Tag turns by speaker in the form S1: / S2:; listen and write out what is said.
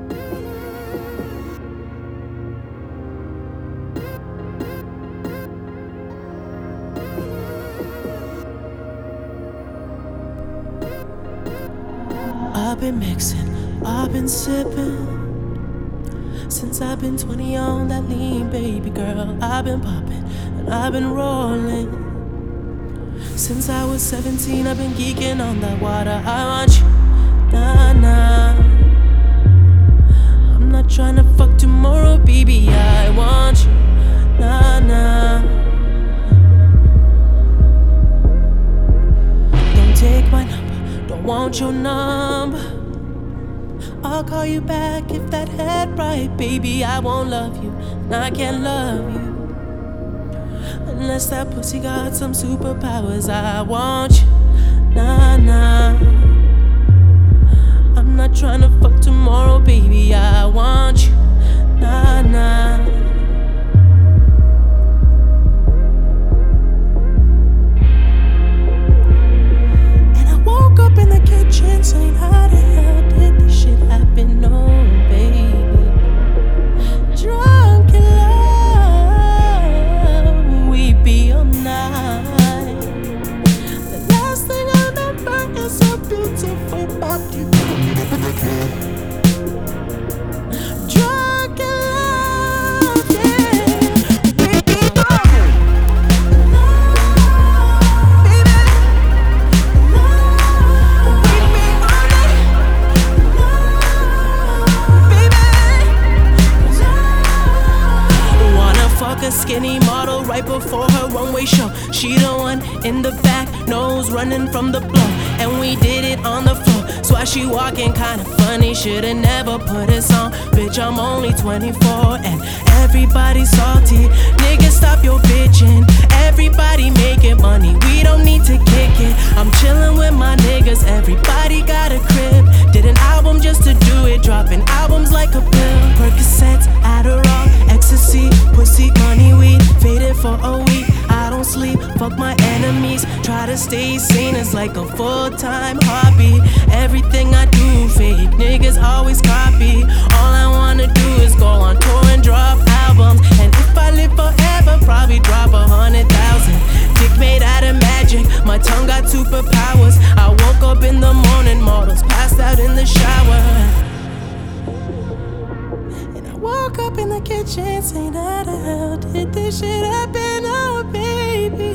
S1: I've been mixing, I've been sipping since I've been 20 on that lean, baby girl. I've been popping and I've been rolling since I was 17. I've been geeking on that water. I want you, nah, nah. I'm not trying to fuck tomorrow, baby. I want you, nah, nah. Don't take my number, don't want your number. I'll call you back if that head right, baby. I won't love you, and I can't love you unless that pussy got some superpowers. I want you, nah, nah. I'm not trying to fuck tomorrow, baby. I want you, nah, nah. And I woke up in the kitchen saying, how the hell did this shit happen? No, baby. Drunk in love, we be all night. The last thing I remember is a beautiful body. Drunk in love, yeah. We be all baby. We be all night, baby. Wanna fuck a skinny model right before her runway show. She the one in the back, nose running from the blow. And we did it on the floor, so why she walking kinda funny? Shoulda never put us on. Bitch, I'm only 24 and everybody's salty. Niggas, stop your bitching. Everybody making money, we don't need to kick it. I'm chillin' with my niggas, everybody got a crib. Did an album just to do it, dropping albums like a pill. Percocets, Adderall, ecstasy, pussy, money, weed. Faded for a week, I don't sleep, fuck my enemies. Try to stay sane, it's like a full-time hobby. Everything I do fake, niggas always copy. All I wanna do is go on tour and drop albums. And if I live forever, probably drop 100,000. Dick made out of magic, my tongue got superpowers. I woke up in the morning, models passed out in the shower. And I woke up in the kitchen saying, how the hell did this shit happen? Oh, baby.